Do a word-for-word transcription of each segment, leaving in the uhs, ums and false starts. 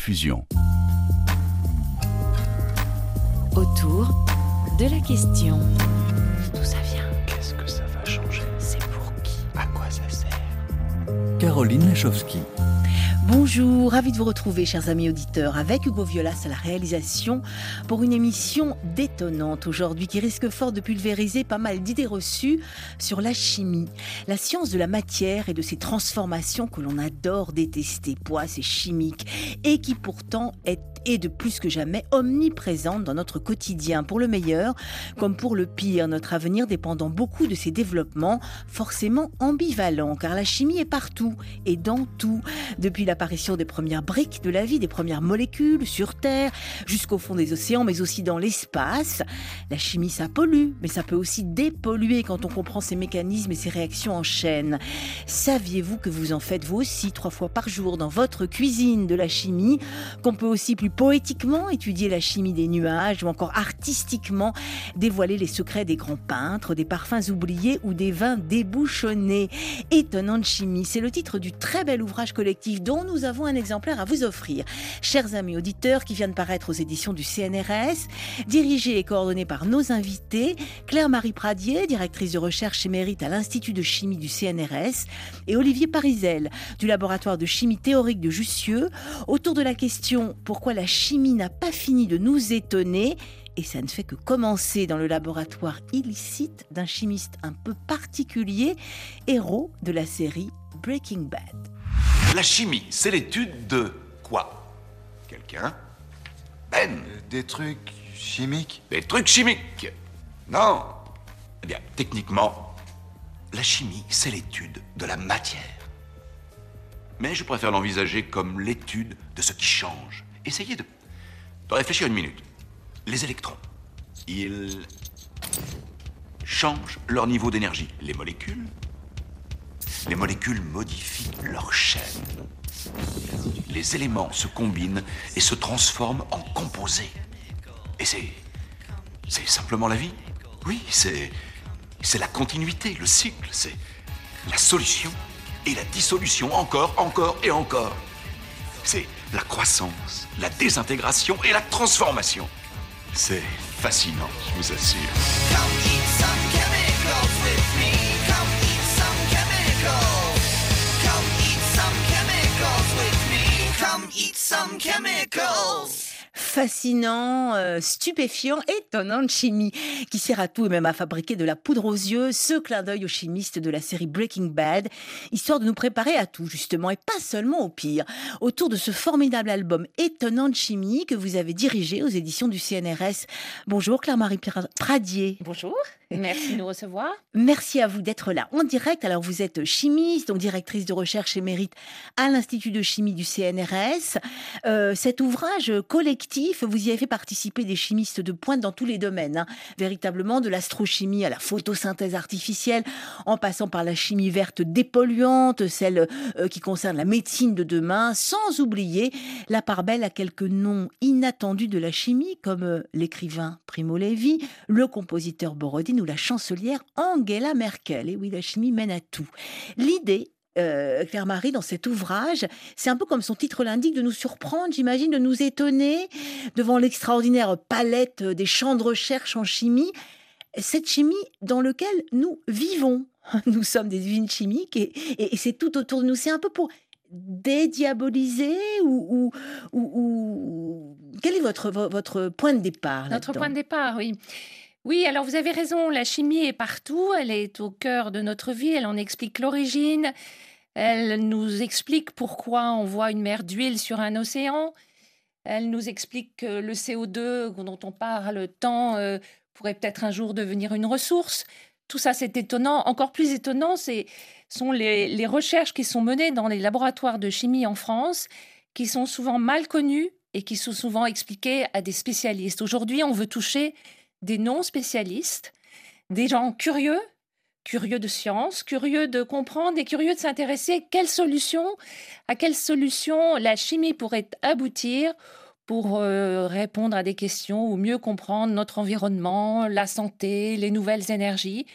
Fusion. Autour de la question. D'où ça vient? Qu'est-ce que ça va changer? C'est pour qui? À quoi ça sert? Caroline Lachowski. Bonjour, ravi de vous retrouver, chers amis auditeurs, avec Hugo Violas à la réalisation pour une émission détonnante aujourd'hui qui risque fort de pulvériser pas mal d'idées reçues sur la chimie, la science de la matière et de ses transformations que l'on adore détester, poids, c'est chimique, et qui pourtant est et de plus que jamais omniprésente dans notre quotidien, pour le meilleur comme pour le pire, notre avenir dépendant beaucoup de ces développements forcément ambivalents, car la chimie est partout et dans tout, depuis l'apparition des premières briques de la vie, des premières molécules sur Terre, jusqu'au fond des océans, mais aussi dans l'espace. La chimie, ça pollue, mais ça peut aussi dépolluer quand on comprend ses mécanismes et ses réactions en chaîne. Saviez-vous que vous en faites vous aussi trois fois par jour dans votre cuisine de la chimie, qu'on peut aussi plus poétiquement étudier la chimie des nuages ou encore artistiquement dévoiler les secrets des grands peintres, des parfums oubliés ou des vins débouchonnés. Étonnante chimie, c'est le titre du très bel ouvrage collectif dont nous avons un exemplaire à vous offrir. Chers amis auditeurs, qui vient de paraître aux éditions du C N R S, dirigé et coordonné par nos invités, Claire-Marie Pradier, directrice de recherche émérite à l'Institut de chimie du C N R S, et Olivier Parizel, du laboratoire de chimie théorique de Jussieu, autour de la question « Pourquoi la chimie n'a pas fini de nous étonner ?» Et ça ne fait que commencer dans le laboratoire illicite d'un chimiste un peu particulier, héros de la série Breaking Bad. La chimie, c'est l'étude de quoi? Quelqu'un? Ben? Euh, Des trucs chimiques? Des trucs chimiques? Non. Eh bien, techniquement, la chimie, c'est l'étude de la matière. Mais je préfère l'envisager comme l'étude de ce qui change. Essayez de, de réfléchir une minute. Les électrons, ils changent leur niveau d'énergie. Les molécules, les molécules modifient leur chaîne. Les éléments se combinent et se transforment en composés. Et c'est, c'est simplement la vie. Oui, c'est, c'est la continuité, le cycle, c'est la solution et la dissolution, encore, encore et encore. C'est la croissance, la désintégration et la transformation. C'est fascinant, je vous assure. Come eat some chemicals with me. Come eat some chemicals. Come eat some chemicals with me. Come eat some chemicals. Fascinant, euh, stupéfiant, étonnante chimie qui sert à tout et même à fabriquer de la poudre aux yeux, ce clin d'œil aux chimistes de la série Breaking Bad, histoire de nous préparer à tout justement et pas seulement au pire, autour de ce formidable album Étonnante chimie que vous avez dirigé aux éditions du C N R S. Bonjour Claire-Marie Pradier. Bonjour, merci de nous recevoir. Merci à vous d'être là en direct. Alors vous êtes chimiste, donc directrice de recherche émérite à l'Institut de chimie du C N R S. Euh, cet ouvrage collectif, vous y avez fait participer des chimistes de pointe dans tous les domaines, hein. Véritablement de l'astrochimie à la photosynthèse artificielle, en passant par la chimie verte dépolluante, celle euh, qui concerne la médecine de demain, sans oublier la part belle à quelques noms inattendus de la chimie, comme euh, l'écrivain Primo Levi, le compositeur Borodine ou la chancelière Angela Merkel. Et oui, la chimie mène à tout. L'idée, Euh, Claire-Marie, dans cet ouvrage, c'est un peu comme son titre l'indique, de nous surprendre, j'imagine, de nous étonner devant l'extraordinaire palette des champs de recherche en chimie, cette chimie dans laquelle nous vivons. Nous sommes des usines chimiques et, et, et c'est tout autour de nous. C'est un peu pour dédiaboliser ou, ou, ou, ou... Quel est votre, votre point de départ là-dedans? Notre point de départ, oui. Oui, alors vous avez raison, la chimie est partout, elle est au cœur de notre vie, elle en explique l'origine, elle nous explique pourquoi on voit une mer d'huile sur un océan, elle nous explique que le C O deux dont on parle tant euh, pourrait peut-être un jour devenir une ressource. Tout ça, c'est étonnant. Encore plus étonnant, c'est, sont les, les recherches qui sont menées dans les laboratoires de chimie en France, qui sont souvent mal connues et qui sont souvent expliquées à des spécialistes. Aujourd'hui, on veut toucher des non-spécialistes, des gens curieux, curieux de science, curieux de comprendre et curieux de s'intéresser quelles solutions, à quelles solutions la chimie pourrait aboutir pour euh, répondre à des questions ou mieux comprendre notre environnement, la santé, les nouvelles énergies.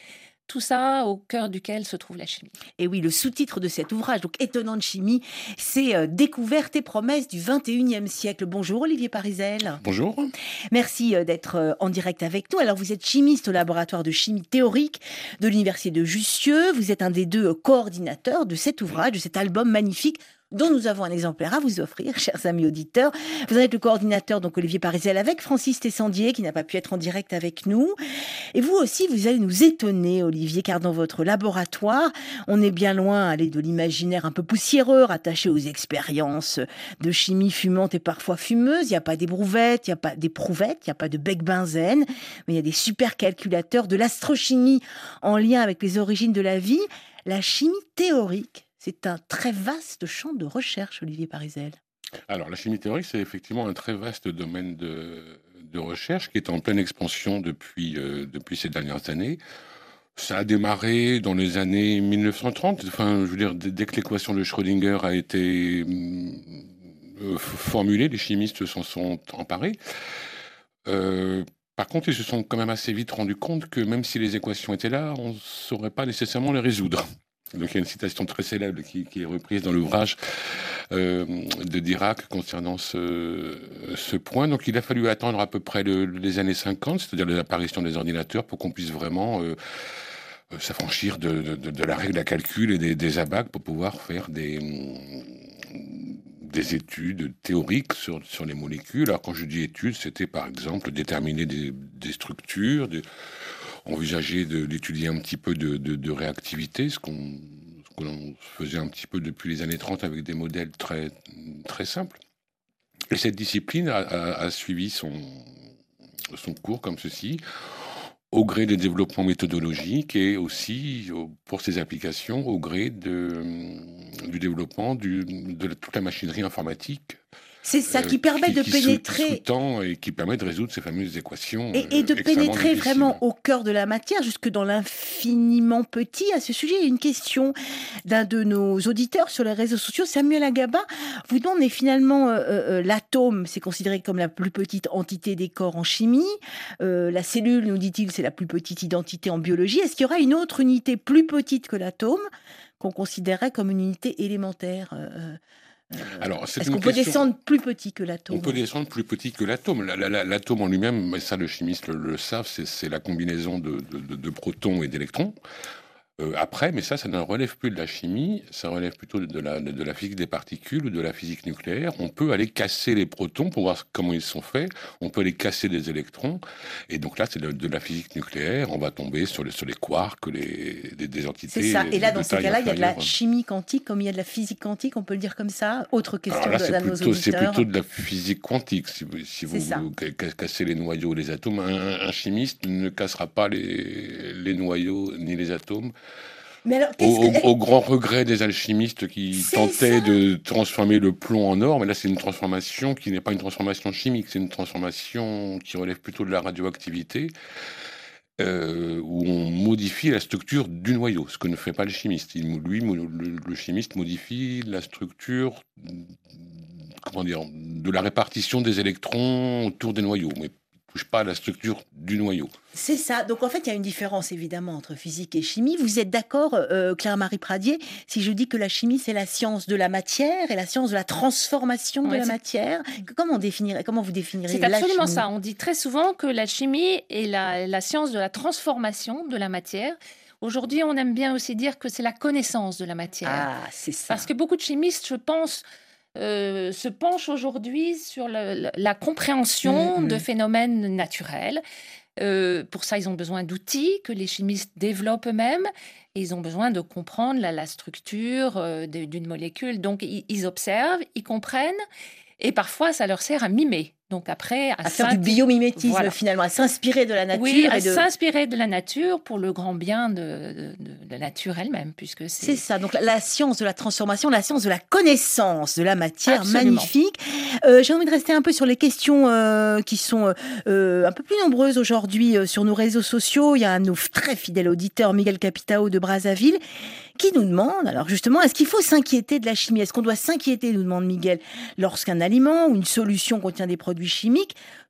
tout ça au cœur duquel se trouve la chimie. Et oui, le sous-titre de cet ouvrage, donc Étonnante chimie, c'est euh, Découvertes et promesses du vingt et unième siècle. Bonjour Olivier Parisel. Bonjour. Merci euh, d'être euh, en direct avec nous. Alors vous êtes chimiste au laboratoire de chimie théorique de l'université de Jussieu. Vous êtes un des deux euh, coordinateurs de cet ouvrage, de cet album magnifique dont nous avons un exemplaire à vous offrir, chers amis auditeurs. Vous en êtes le coordinateur, donc Olivier Parisel, avec Francis Tessandier, qui n'a pas pu être en direct avec nous. Et vous aussi, vous allez nous étonner, Olivier, car dans votre laboratoire, on est bien loin aller de l'imaginaire un peu poussiéreux, attaché aux expériences de chimie fumante et parfois fumeuse. Il n'y a pas des brouvettes, il n'y a pas des prouvettes, il n'y a pas de bec-benzène, mais il y a des supercalculateurs, de l'astrochimie en lien avec les origines de la vie. La chimie théorique, c'est un très vaste champ de recherche, Olivier Parisel. Alors, la chimie théorique, c'est effectivement un très vaste domaine de, de recherche qui est en pleine expansion depuis, euh, depuis ces dernières années. Ça a démarré dans les années mille neuf cent trente. Enfin, je veux dire, dès que l'équation de Schrödinger a été euh, formulée, les chimistes s'en sont emparés. Euh, Par contre, ils se sont quand même assez vite rendus compte que même si les équations étaient là, on ne saurait pas nécessairement les résoudre. Donc il y a une citation très célèbre qui, qui est reprise dans l'ouvrage euh, de Dirac concernant ce, ce point. Donc il a fallu attendre à peu près le, les années cinquante, c'est-à-dire l'apparition des ordinateurs, pour qu'on puisse vraiment euh, s'affranchir de, de, de la règle à calcul et des, des abacs pour pouvoir faire des... des études théoriques sur, sur les molécules. Alors quand je dis études, c'était par exemple déterminer des, des structures, de, envisager de, d'étudier un petit peu de, de, de réactivité, ce qu'on, ce qu'on faisait un petit peu depuis les années trente avec des modèles très, très simples. Et cette discipline a, a, a suivi son, son cours comme ceci, au gré des développements méthodologiques et aussi, pour ses applications, au gré de, du développement du, de toute la machinerie informatique. C'est ça qui permet euh, qui, de qui pénétrer... Sous, sous-tend et qui permet de résoudre ces fameuses équations. Et, et de pénétrer vraiment au cœur de la matière, jusque dans l'infiniment petit. À ce sujet, il y a une question d'un de nos auditeurs sur les réseaux sociaux, Samuel Agaba, vous demande, mais finalement, euh, euh, l'atome, c'est considéré comme la plus petite entité des corps en chimie. Euh, la cellule, nous dit-il, c'est la plus petite identité en biologie. Est-ce qu'il y aura une autre unité plus petite que l'atome, qu'on considérait comme une unité élémentaire euh, Euh, Alors, c'est est-ce qu'on peut question... descendre plus petit que l'atome ? On peut descendre plus petit que l'atome. La, la, la, l'atome en lui-même, mais ça, le chimiste le, le savent, c'est, c'est la combinaison de, de, de, de protons et d'électrons. Euh, après, mais ça, ça ne relève plus de la chimie, ça relève plutôt de la, de la physique des particules ou de la physique nucléaire. On peut aller casser les protons pour voir comment ils sont faits. On peut aller casser des électrons. Et donc là, c'est de, de la physique nucléaire. On va tomber sur les, sur les quarks, les, des, des entités. C'est ça. Et là, dans ces cas-là, il y a de la inférieure. chimie quantique, comme il y a de la physique quantique, on peut le dire comme ça. Autre question Alors là, de, c'est de nos plutôt, c'est auditeurs. plutôt de la physique quantique. Si vous, si vous, vous cassez les noyaux, les atomes, un, un chimiste ne cassera pas les, les noyaux ni les atomes. Mais alors, Au, au, que... au grand regret des alchimistes qui c'est tentaient ça. de transformer le plomb en or, mais là c'est une transformation qui n'est pas une transformation chimique, c'est une transformation qui relève plutôt de la radioactivité, euh, où on modifie la structure du noyau, ce que ne fait pas le chimiste. Il, lui, le, le chimiste modifie la structure, comment dire, de la répartition des électrons autour des noyaux, mais touche pas à la structure du noyau. C'est ça. Donc en fait, il y a une différence évidemment entre physique et chimie. Vous êtes d'accord, euh, Claire-Marie Pradier, si je dis que la chimie, c'est la science de la matière et la science de la transformation de Ouais, la c'est... matière. Comment, on définirait, comment vous définiriez C'est la chimie ? absolument ça. On dit très souvent que la chimie est la, la science de la transformation de la matière. Aujourd'hui, on aime bien aussi dire que c'est la connaissance de la matière. Ah, c'est ça. Parce que beaucoup de chimistes, je pense... Euh, se penchent aujourd'hui sur le, la compréhension mmh, de phénomènes naturels. Euh, pour ça, ils ont besoin d'outils que les chimistes développent eux-mêmes. Et ils ont besoin de comprendre la, la structure euh, de, d'une molécule. Donc, ils, ils observent, ils comprennent. Et parfois, ça leur sert à mimer. Donc après, à, à faire du biomimétisme, voilà. Finalement, à s'inspirer de la nature. Oui, à et de... s'inspirer de la nature pour le grand bien de, de, de la nature elle-même, puisque c'est... C'est ça, donc la, la science de la transformation, la science de la connaissance de la matière, absolument. Magnifique. Euh, j'ai envie de rester un peu sur les questions euh, qui sont euh, un peu plus nombreuses aujourd'hui euh, sur nos réseaux sociaux. Il y a un de nos très fidèles auditeurs, Miguel Capitao de Brazzaville, qui nous demande, alors justement, est-ce qu'il faut s'inquiéter de la chimie ? Est-ce qu'on doit s'inquiéter, nous demande Miguel, lorsqu'un aliment ou une solution contient des produits chimiques,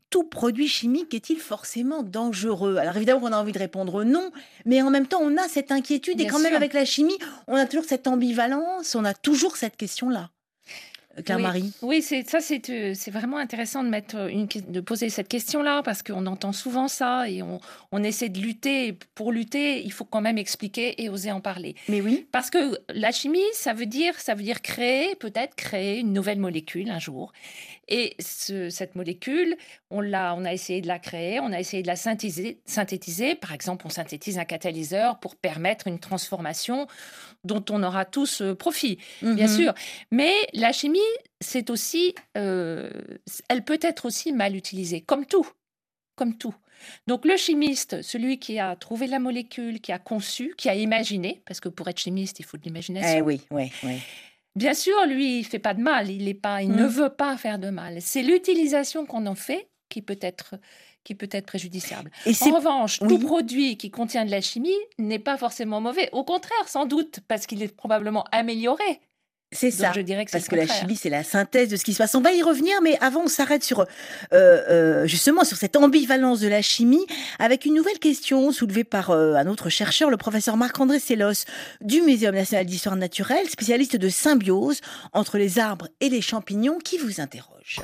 tout produit chimique est-il forcément dangereux? Alors évidemment qu'on a envie de répondre non, mais en même temps on a cette inquiétude Bien et quand même sûr. avec la chimie, on a toujours cette ambivalence, on a toujours cette question-là. Claire-Marie? Oui, oui, c'est ça, c'est euh, c'est vraiment intéressant de mettre euh, une, que- de poser cette question-là parce qu'on entend souvent ça et on, on essaie de lutter. Et pour lutter, il faut quand même expliquer et oser en parler. Mais oui. Parce que la chimie, ça veut dire, ça veut dire créer, peut-être créer une nouvelle molécule un jour. Et ce- cette molécule, on l'a, on a essayé de la créer, on a essayé de la synthétiser, synthétiser. Par exemple, on synthétise un catalyseur pour permettre une transformation dont on aura tous euh, profit, bien Mhm. sûr. Mais la chimie, c'est aussi, euh, elle peut être aussi mal utilisée, comme tout, comme tout. Donc le chimiste, celui qui a trouvé la molécule, qui a conçu, qui a imaginé, parce que pour être chimiste, il faut de l'imagination. Eh oui, oui, oui. Bien sûr, lui, il fait pas de mal, il est pas, il Mm. ne veut pas faire de mal. C'est l'utilisation qu'on en fait qui peut être, qui peut être préjudiciable. Et c'est... En revanche, oui. tout produit qui contient de la chimie n'est pas forcément mauvais. Au contraire, sans doute, parce qu'il est probablement amélioré. C'est Donc ça. je dirais que c'est Parce le que la contraire. chimie, c'est la synthèse de ce qui se passe. On va y revenir, mais avant, on s'arrête sur euh, euh, justement sur cette ambivalence de la chimie, avec une nouvelle question soulevée par euh, un autre chercheur, le professeur Marc-André Sellos, du Muséum national d'histoire naturelle, spécialiste de symbiose entre les arbres et les champignons, qui vous interroge.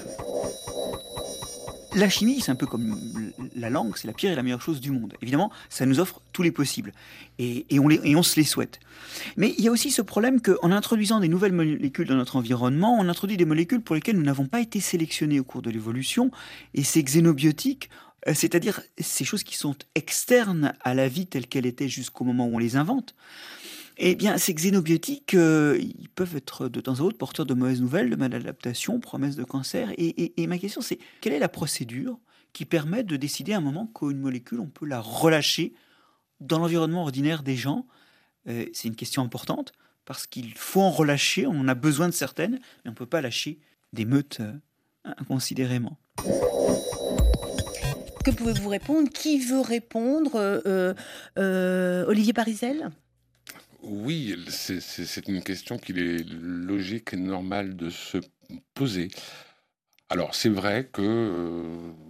La chimie, c'est un peu comme la langue, c'est la pire et la meilleure chose du monde. Évidemment, ça nous offre tous les possibles. Et, et, on, les, et on se les souhaite. Mais il y a aussi ce problème qu'en introduisant des nouvelles molécules dans notre environnement, on introduit des molécules pour lesquelles nous n'avons pas été sélectionnés au cours de l'évolution. Et ces xénobiotiques, euh, c'est-à-dire ces choses qui sont externes à la vie telle qu'elle était jusqu'au moment où on les invente, eh bien, ces xénobiotiques, euh, ils peuvent être de temps à autre porteurs de mauvaises nouvelles, de maladaptation, promesses de cancer. Et, et, et ma question, c'est quelle est la procédure qui permet de décider à un moment qu'une molécule, on peut la relâcher dans l'environnement ordinaire des gens? euh, C'est une question importante parce qu'il faut en relâcher, on en a besoin de certaines, mais on ne peut pas lâcher des meutes euh, inconsidérément. Que pouvez-vous répondre? Qui veut répondre? euh, euh, Olivier Parizel? Oui, c'est- c'est c'est une question qu'il est logique et normal de se poser. Alors, c'est vrai que euh,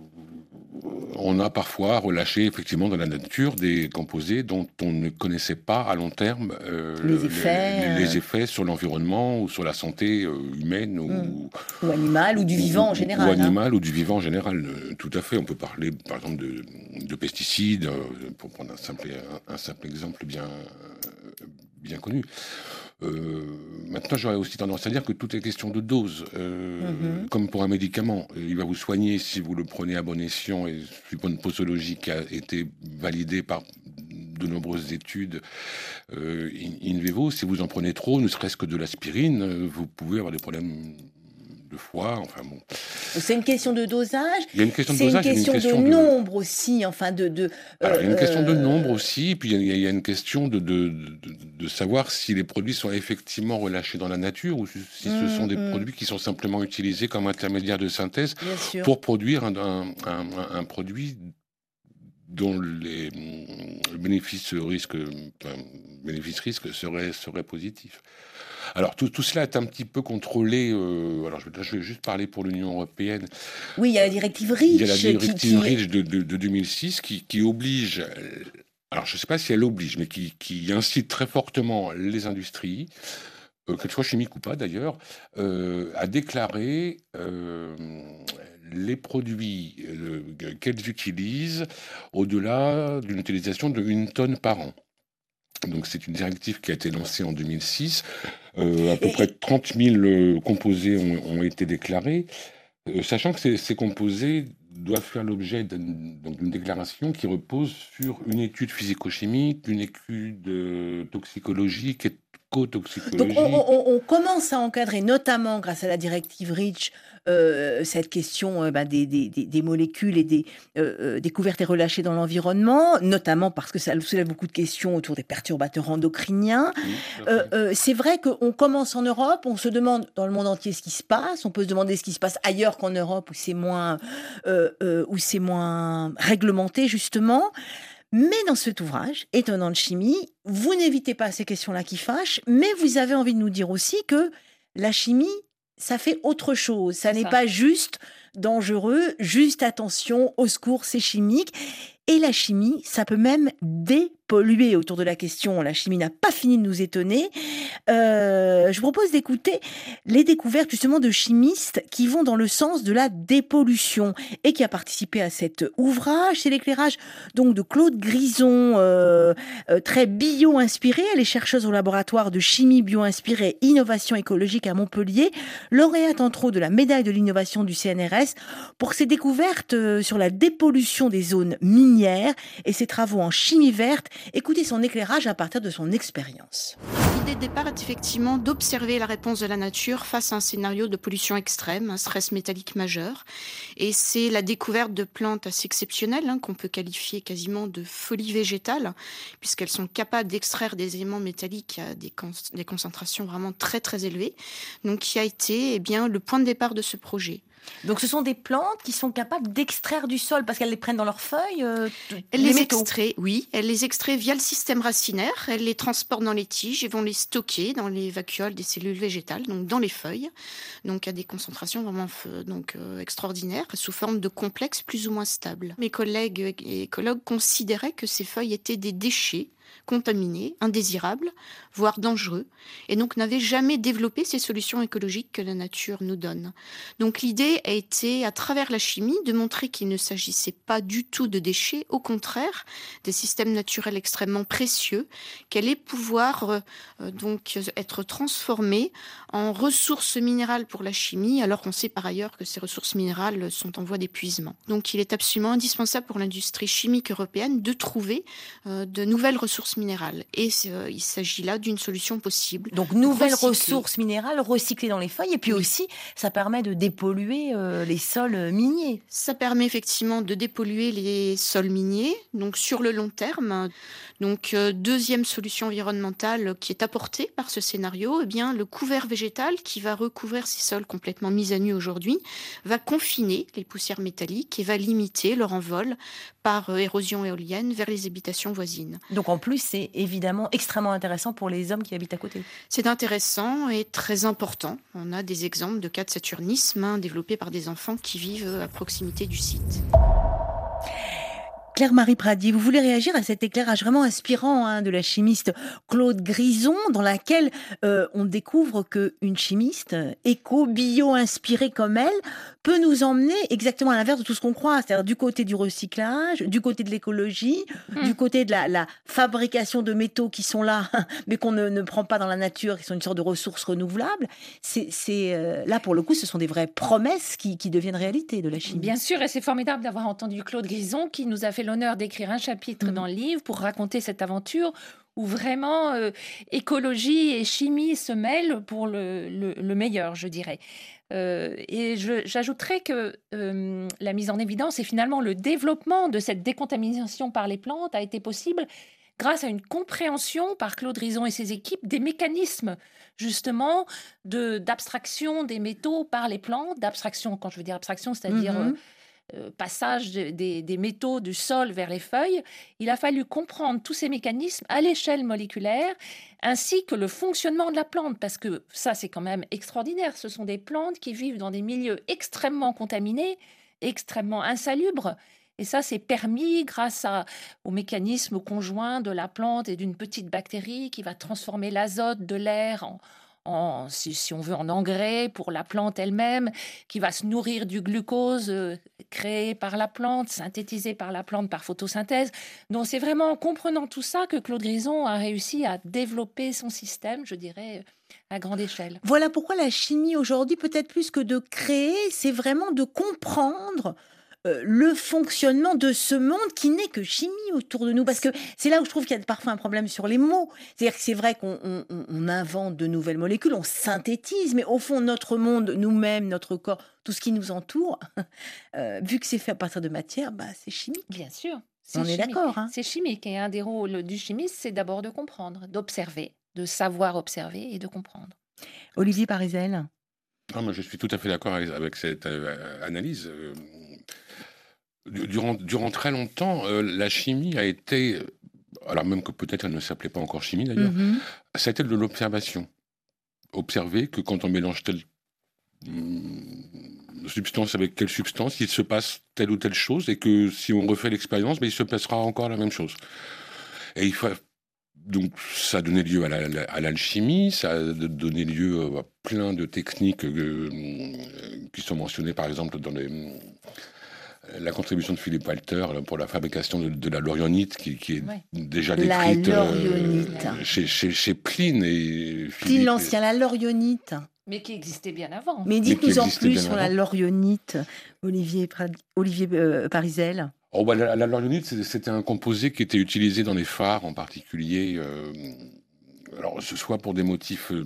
on a parfois relâché effectivement dans la nature des composés dont on ne connaissait pas à long terme euh, Les le- effets, les, les euh. effets sur l'environnement ou sur la santé euh, humaine ou, Mm. Ou animal, ou du vivant en ou- général. Ou hein. animal ou du vivant en général. Euh, Tout à fait. On peut parler, par exemple, de, de pesticides, euh, pour prendre un simple, un, un simple exemple bien, euh, bien connu. Euh, maintenant, j'aurais aussi tendance à dire que tout est question de dose. Euh, Mhm. Comme pour un médicament, il va vous soigner si vous le prenez à bon escient et suivant une posologie qui a été validée par de nombreuses études euh, in, in vivo. Si vous en prenez trop, ne serait-ce que de l'aspirine, euh, vous pouvez avoir des problèmes de foie. Enfin bon, C'est une question de dosage. il y a une question de C'est une dosage, il y a question, une question de de nombre aussi, enfin de... de Alors, il y a une question de euh, nombre aussi, puis il y a, il y a une question de, de, de, de savoir si les produits sont effectivement relâchés dans la nature ou si si ce sont des Mm, mm. produits qui sont simplement utilisés comme intermédiaire de synthèse Bien sûr. pour produire un, un, un, un produit dont les mm, bénéfices-risques enfin, bénéfices-risques seraient, seraient positifs. Alors, tout, tout cela est un petit peu contrôlé. euh, alors, je, vais- je vais juste parler pour l'Union européenne. Oui, il y a la directive REACH. Il y a la qui- directive qui- REACH de, de- de deux mille six qui, qui oblige, euh, alors je ne sais pas si elle oblige, mais qui, qui incite très fortement les industries, euh, qu'elles soient chimiques ou pas d'ailleurs, euh, à déclarer euh, les produits euh, qu'elles utilisent au-delà d'une utilisation de une tonne par an. Donc c'est une directive qui a été lancée en deux mille six. Euh, à peu Et- près trente mille euh, composés ont, ont été déclarés, euh, sachant que ces, ces composés doivent faire l'objet d'un- donc d'une déclaration qui repose sur une étude physico-chimique, une étude euh, toxicologique et Donc co-toxicologique. on, on- on commence à encadrer, notamment grâce à la directive REACH, euh, cette question euh, bah, des, des- des- des molécules et des euh, euh, découvertes et relâchées dans l'environnement, notamment parce que ça soulève beaucoup de questions autour des perturbateurs endocriniens. Oui, tout à Euh, fait. euh, c'est vrai qu'on commence en Europe, on se demande dans le monde entier ce qui se passe, on peut se demander ce qui se passe ailleurs qu'en Europe où c'est moins, euh, euh, où c'est moins réglementé justement. Mais dans cet ouvrage, Étonnant de chimie, vous n'évitez pas ces questions-là qui fâchent, mais vous avez envie de nous dire aussi que la chimie, ça fait autre chose. Ça C'est n'est ça. pas juste dangereux, juste attention, au secours, c'est chimique. Et la chimie, ça peut même dépolluer. Autour de la question, la chimie n'a pas fini de nous étonner. Euh, je vous propose d'écouter les découvertes justement de chimistes qui vont dans le sens de la dépollution et qui a participé à cet ouvrage. C'est l'éclairage donc de Claude Grison, euh, euh, très bio-inspiré. Elle est chercheuse au laboratoire de chimie bio-inspirée et innovation écologique à Montpellier, lauréate entre autres de la médaille de l'innovation du C N R S pour ses découvertes euh, sur la dépollution des zones minières et ses travaux en chimie verte. Écoutez son éclairage à partir de son expérience. L'idée de départ est effectivement d'observer la réponse de la nature face à un scénario de pollution extrême, un stress métallique majeur. Et c'est la découverte de plantes assez exceptionnelles, hein, qu'on peut qualifier quasiment de folie végétale, puisqu'elles sont capables d'extraire des éléments métalliques à des, con- des concentrations vraiment très très élevées. Donc qui a été eh bien, le point de départ de ce projet. Donc ce sont des plantes qui sont capables d'extraire du sol parce qu'elles les prennent dans leurs feuilles euh, Elle les les métaux. extrait, oui. Elle les extrait via le système racinaire. Elle les transporte dans les tiges et vont les stocker dans les vacuoles des cellules végétales, donc dans les feuilles, donc à des concentrations vraiment euh, donc euh, extraordinaires, sous forme de complexes plus ou moins stables. Mes collègues et écologues considéraient que ces feuilles étaient des déchets contaminés, indésirables, voire dangereux, et donc n'avaient jamais développé ces solutions écologiques que la nature nous donne. Donc l'idée a été, à travers la chimie, de montrer qu'il ne s'agissait pas du tout de déchets, au contraire, des systèmes naturels extrêmement précieux, qu'allaient pouvoir euh, donc être transformés en ressources minérales pour la chimie, alors qu'on sait par ailleurs que ces ressources minérales sont en voie d'épuisement. Donc il est absolument indispensable pour l'industrie chimique européenne de trouver euh, de nouvelles ressources minérales. Et euh, il s'agit là d'une solution possible. Donc nouvelles Recycler. ressources minérales recyclées dans les feuilles et puis Oui. aussi ça permet de dépolluer euh, les sols miniers. Ça permet effectivement de dépolluer les sols miniers, donc sur le long terme. Donc euh, deuxième solution environnementale qui est apportée par ce scénario, eh bien le couvert végétal qui va recouvrir ces sols complètement mis à nu aujourd'hui va confiner les poussières métalliques et va limiter leur envol par euh, érosion éolienne vers les habitations voisines. Donc en plus c'est évidemment extrêmement intéressant pour les hommes qui habitent à côté. C'est intéressant et très important. On a des exemples de cas de saturnisme hein, développés par des enfants qui vivent à proximité du site. Claire-Marie Pradier, vous voulez réagir à cet éclairage vraiment inspirant hein, de la chimiste Claude Grison, dans laquelle euh, on découvre qu'une chimiste éco-bio-inspirée comme elle peut nous emmener exactement à l'inverse de tout ce qu'on croit, c'est-à-dire du côté du recyclage, du côté de l'écologie, mmh. du côté de la, la fabrication de métaux qui sont là, mais qu'on ne, ne prend pas dans la nature, qui sont une sorte de ressources renouvelables. C'est, c'est, euh, là, pour le coup, ce sont des vraies promesses qui, qui deviennent réalité de la chimie. Bien sûr, et c'est formidable d'avoir entendu Claude Grison qui nous a fait l'honneur d'écrire un chapitre mmh. dans le livre pour raconter cette aventure où vraiment euh, écologie et chimie se mêlent pour le, le, le meilleur, je dirais. Euh, et je, j'ajouterais que euh, la mise en évidence et finalement le développement de cette décontamination par les plantes a été possible grâce à une compréhension par Claude Grison et ses équipes des mécanismes justement de, d'abstraction des métaux par les plantes, d'abstraction, quand je veux dire abstraction, c'est-à-dire... Mmh. Euh, Euh, passage de, des, des métaux du sol vers les feuilles, il a fallu comprendre tous ces mécanismes à l'échelle moléculaire, ainsi que le fonctionnement de la plante, parce que ça, c'est quand même extraordinaire. Ce sont des plantes qui vivent dans des milieux extrêmement contaminés, extrêmement insalubres, et ça, c'est permis grâce à, au mécanisme conjoint de la plante et d'une petite bactérie qui va transformer l'azote de l'air en En, si, si on veut, en engrais pour la plante elle-même, qui va se nourrir du glucose euh, créé par la plante, synthétisé par la plante par photosynthèse. Donc c'est vraiment en comprenant tout ça que Claude Grison a réussi à développer son système, je dirais, à grande échelle. Voilà pourquoi la chimie aujourd'hui, peut-être plus que de créer, c'est vraiment de comprendre Euh, le fonctionnement de ce monde qui n'est que chimie autour de nous. Parce que c'est là où je trouve qu'il y a parfois un problème sur les mots. C'est-à-dire que c'est vrai qu'on on, on invente de nouvelles molécules, on synthétise, mais au fond, notre monde, nous-mêmes, notre corps, tout ce qui nous entoure, euh, vu que c'est fait à partir de matière, bah, c'est chimique. Bien sûr. C'est on chimique. Est d'accord. Hein. C'est chimique. Et un des rôles du chimiste, c'est d'abord de comprendre, d'observer, de savoir observer et de comprendre. Olivier Parisel. Ah, moi, je suis tout à fait d'accord avec, avec cette euh, analyse. Euh, Durant, durant très longtemps, euh, la chimie a été, alors même que peut-être elle ne s'appelait pas encore chimie d'ailleurs, mm-hmm. ça a été de l'observation. Observer que quand on mélange tel substance avec quelle substance, il se passe telle ou telle chose, et que si on refait l'expérience, ben, il se passera encore la même chose. Et il faut... Donc, ça a donné lieu à, la, à l'alchimie, ça a donné lieu à plein de techniques euh, qui sont mentionnées, par exemple, dans les, la contribution de Philippe Walter pour la fabrication de, de la laurionite, qui, qui est ouais. déjà décrite euh, chez, chez, chez Pline. Et Philippe, Pline l'Ancien, la laurionite. Mais qui existait bien avant. Mais dites-nous en plus sur avant. La laurionite, Olivier, Olivier euh, Parisel. Oh, bah, la, la laurionite, c'était un composé qui était utilisé dans les phares en particulier, euh, alors soit pour des motifs euh,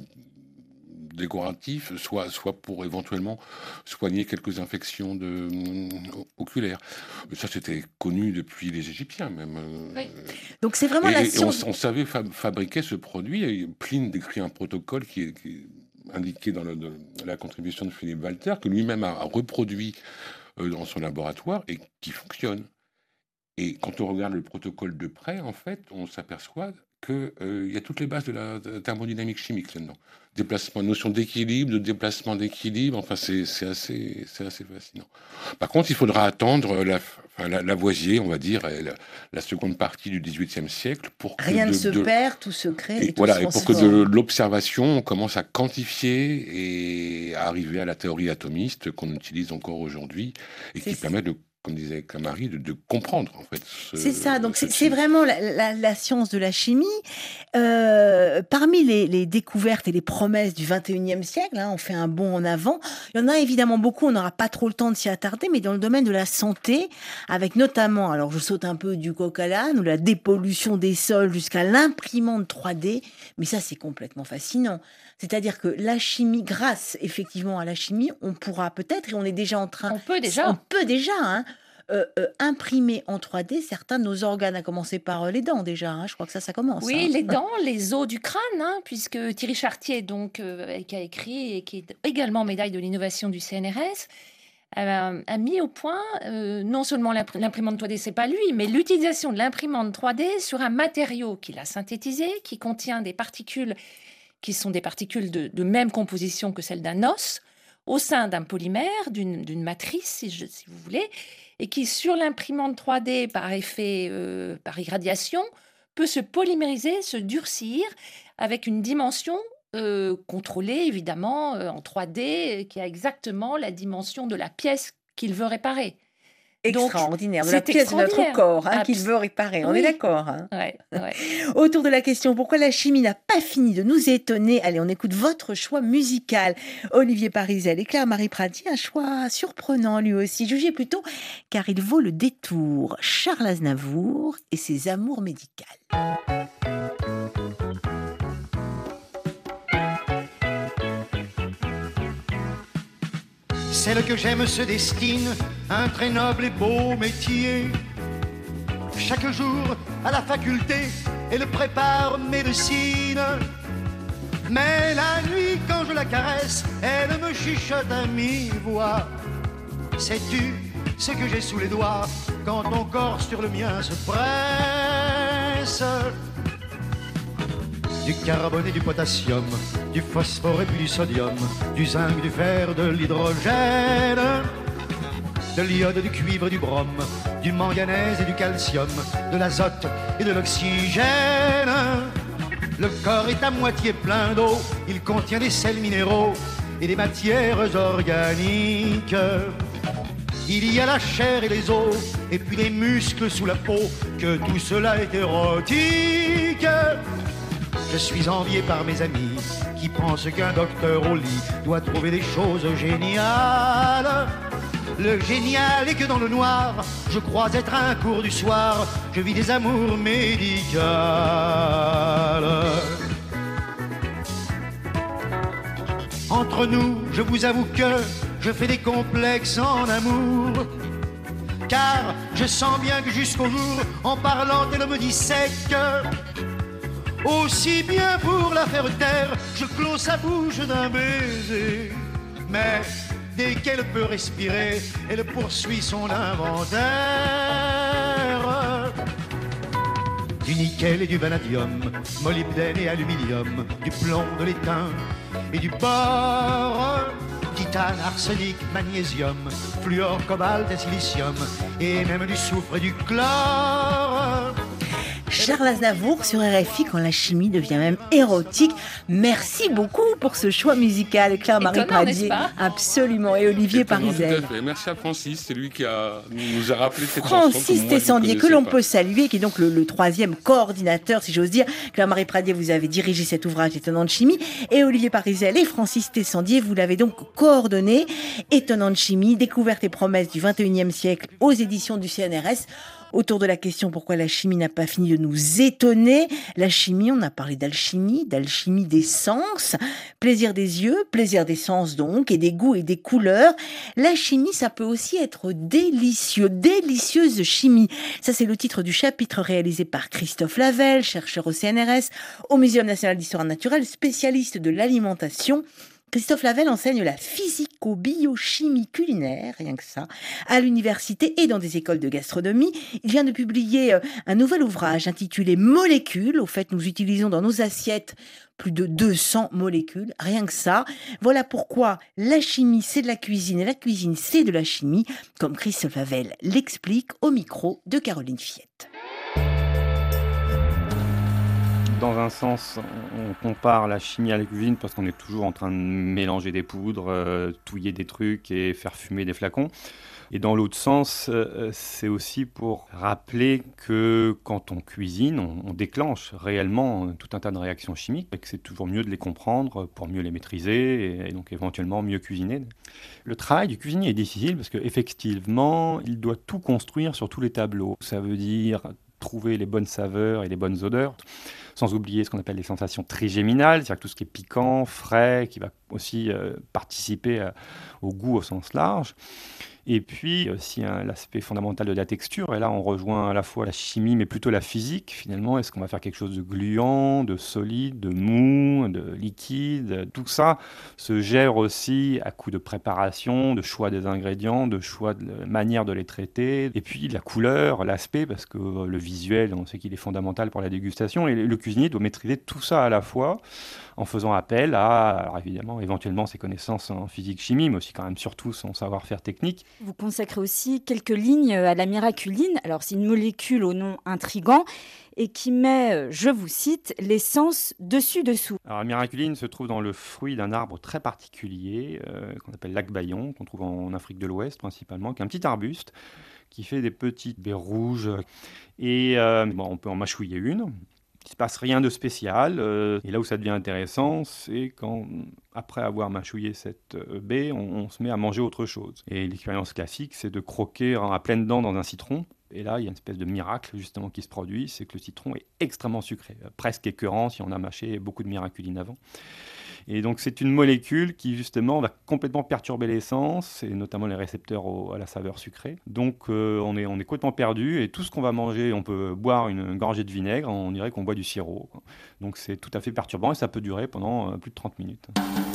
décoratifs, soit, soit pour éventuellement soigner quelques infections de, euh, oculaires. Ça, c'était connu depuis les Égyptiens même. Oui. Donc c'est vraiment et, la et science. On, on savait fa- fabriquer ce produit. Et Pline décrit un protocole qui est, qui est indiqué dans le, de, la contribution de Philippe Walter, que lui-même a, a reproduit euh, dans son laboratoire et qui fonctionne. Et quand on regarde le protocole de près, en fait, on s'aperçoit qu'il euh, y a toutes les bases de la de thermodynamique chimique là-dedans. Déplacement, notion d'équilibre, de déplacement d'équilibre, enfin, c'est, c'est, assez, c'est assez fascinant. Par contre, il faudra attendre la, enfin, la, Lavoisier, on va dire, la, la seconde partie du dix-huitième siècle pour que... Rien de, ne se de, perd, tout se crée. Et, et tout voilà, se et pour que de l'observation, on commence à quantifier et à arriver à la théorie atomiste qu'on utilise encore aujourd'hui et c'est qui ça. permet de comme disait Camari, de, de comprendre en fait. Ce, c'est ça, donc c'est, c'est vraiment la, la, la science de la chimie. Euh, parmi les, les découvertes et les promesses du vingt et unième siècle, hein, on fait un bond en avant. Il y en a évidemment beaucoup, on n'aura pas trop le temps de s'y attarder, mais dans le domaine de la santé, avec notamment, alors je saute un peu du coq à l'âne, ou la dépollution des sols jusqu'à l'imprimante trois D, mais ça c'est complètement fascinant. C'est-à-dire que la chimie, grâce effectivement à la chimie, on pourra peut-être, et on est déjà en train... On peut déjà. On peut déjà, hein, euh, euh, imprimer en trois D certains de nos organes, à commencer par euh, les dents déjà, hein, je crois que ça, ça commence. Oui, hein. les dents, les os du crâne, hein, puisque Thierry Chartier, donc, euh, qui a écrit et qui est également médaille de l'innovation du C N R S, euh, a mis au point euh, non seulement l'impr- l'imprimante trois D, c'est pas lui, mais l'utilisation de l'imprimante trois D sur un matériau qu'il a synthétisé, qui contient des particules qui sont des particules de, de même composition que celle d'un os, au sein d'un polymère, d'une, d'une matrice, si, je, si vous voulez, et qui, sur l'imprimante trois D, par effet, euh, par irradiation, peut se polymériser, se durcir, avec une dimension euh, contrôlée, évidemment, euh, en trois D, qui a exactement la dimension de la pièce qu'il veut réparer. Extraordinaire, de la pièce de notre corps hein, qu'il veut réparer, on oui. est d'accord hein. ouais, ouais. Autour de la question, pourquoi la chimie n'a pas fini de nous étonner? Allez, on écoute votre choix musical. Olivier Parisel et Claire-Marie Pradier, un choix surprenant lui aussi. Jugez plutôt, car il vaut le détour. Charles Aznavour et ses amours médicales. Celle que j'aime se destine un très noble et beau métier. Chaque jour à la faculté, elle prépare médecine. Mais la nuit quand je la caresse, elle me chuchote à mi-voix. Sais-tu ce que j'ai sous les doigts quand ton corps sur le mien se presse? Du carbone et du potassium, du phosphore et puis du sodium, du zinc, du fer, de l'hydrogène, de l'iode, du cuivre, du brome, du manganèse et du calcium, de l'azote et de l'oxygène. Le corps est à moitié plein d'eau, il contient des sels minéraux et des matières organiques. Il y a la chair et les os, et puis les muscles sous la peau, que tout cela est érotique. Je suis envié par mes amis qui pensent qu'un docteur au lit doit trouver des choses géniales. Le génial est que dans le noir, je crois être un cours du soir, je vis des amours médicales. Entre nous, je vous avoue que je fais des complexes en amour, car je sens bien que jusqu'au jour, en parlant, elle me dissèque. Aussi bien pour la faire taire, je clôt sa bouche d'un baiser. Mais dès qu'elle peut respirer, elle poursuit son inventaire. Du nickel et du vanadium, molybdène et aluminium, du plomb, de l'étain et du bore, qui titane, arsenic, magnésium, fluor, cobalt et silicium, et même du soufre et du chlore. Charles Aznavour sur R F I quand la chimie devient même érotique. Merci beaucoup pour ce choix musical, Claire-Marie Étonnant, n'est-ce Pradier. pas ? Absolument. Et Olivier Étonnant, Parizel. tout à fait. Merci à Francis, c'est lui qui a, nous a rappelé cette chanson. que Francis moi, je ne Tessandier, que connaissais l'on pas. peut saluer, qui est donc le, le troisième coordinateur, si j'ose dire. Claire-Marie Pradier, vous avez dirigé cet ouvrage Étonnante chimie. Et Olivier Parizel et Francis Tessandier, vous l'avez donc coordonné. Étonnante chimie, découvertes et promesses du vingt et unième siècle aux éditions du C N R S. Autour de la question pourquoi la chimie n'a pas fini de nous étonner. La chimie, on a parlé d'alchimie, d'alchimie des sens, plaisir des yeux, plaisir des sens donc, et des goûts et des couleurs. La chimie, ça peut aussi être délicieux, délicieuse chimie. Ça, c'est le titre du chapitre réalisé par Christophe Lavelle, chercheur au C N R S, au Muséum national d'histoire naturelle, spécialiste de l'alimentation. Christophe Lavelle enseigne la physico-biochimie culinaire, rien que ça, à l'université et dans des écoles de gastronomie. Il vient de publier un nouvel ouvrage intitulé Molécules. Au fait, nous utilisons dans nos assiettes plus de deux cents molécules, rien que ça. Voilà pourquoi la chimie, c'est de la cuisine et la cuisine, c'est de la chimie, comme Christophe Lavelle l'explique au micro de Caroline Fiette. Dans un sens, on compare la chimie à la cuisine parce qu'on est toujours en train de mélanger des poudres, euh, touiller des trucs et faire fumer des flacons. Et dans l'autre sens, euh, c'est aussi pour rappeler que quand on cuisine, on, on déclenche réellement tout un tas de réactions chimiques et que c'est toujours mieux de les comprendre pour mieux les maîtriser et, et donc éventuellement mieux cuisiner. Le travail du cuisinier est difficile parce qu'effectivement, il doit tout construire sur tous les tableaux. Ça veut dire trouver les bonnes saveurs et les bonnes odeurs, sans oublier ce qu'on appelle les sensations trigéminales, c'est-à-dire tout ce qui est piquant, frais, qui va aussi euh, participer à, au goût au sens large. Et puis aussi hein, l'aspect fondamental de la texture, et là on rejoint à la fois la chimie mais plutôt la physique finalement. Est-ce qu'on va faire quelque chose de gluant, de solide, de mou, de liquide? Tout ça se gère aussi à coup de préparation, de choix des ingrédients, de choix de la manière de les traiter, et puis la couleur, l'aspect, parce que le visuel on sait qu'il est fondamental pour la dégustation, et le cuisinier doit maîtriser tout ça à la fois en faisant appel à, alors évidemment, éventuellement ses connaissances en physique-chimie, mais aussi quand même surtout son savoir-faire technique. Vous consacrez aussi quelques lignes à la miraculine. Alors c'est une molécule au nom intrigant et qui met, je vous cite, l'essence dessus-dessous. Alors la miraculine se trouve dans le fruit d'un arbre très particulier euh, qu'on appelle l'agbaillon, qu'on trouve en Afrique de l'Ouest principalement, qui est un petit arbuste qui fait des petites baies rouges. Et euh, bon, on peut en mâchouiller une. Il ne se passe rien de spécial. Euh, et là où ça devient intéressant, c'est quand, après avoir mâchouillé cette euh, baie, on, on se met à manger autre chose. Et l'expérience classique, c'est de croquer à pleines dents dans un citron. Et là, il y a une espèce de miracle justement qui se produit, c'est que le citron est extrêmement sucré, presque écœurant si on a mâché beaucoup de miraculine avant. Et donc c'est une molécule qui justement va complètement perturber l'essence, et notamment les récepteurs au, à la saveur sucrée. Donc euh, on, est, on est complètement perdu, et tout ce qu'on va manger, on peut boire une gorgée de vinaigre, on dirait qu'on boit du sirop. Donc c'est tout à fait perturbant, et ça peut durer pendant euh, plus de trente minutes.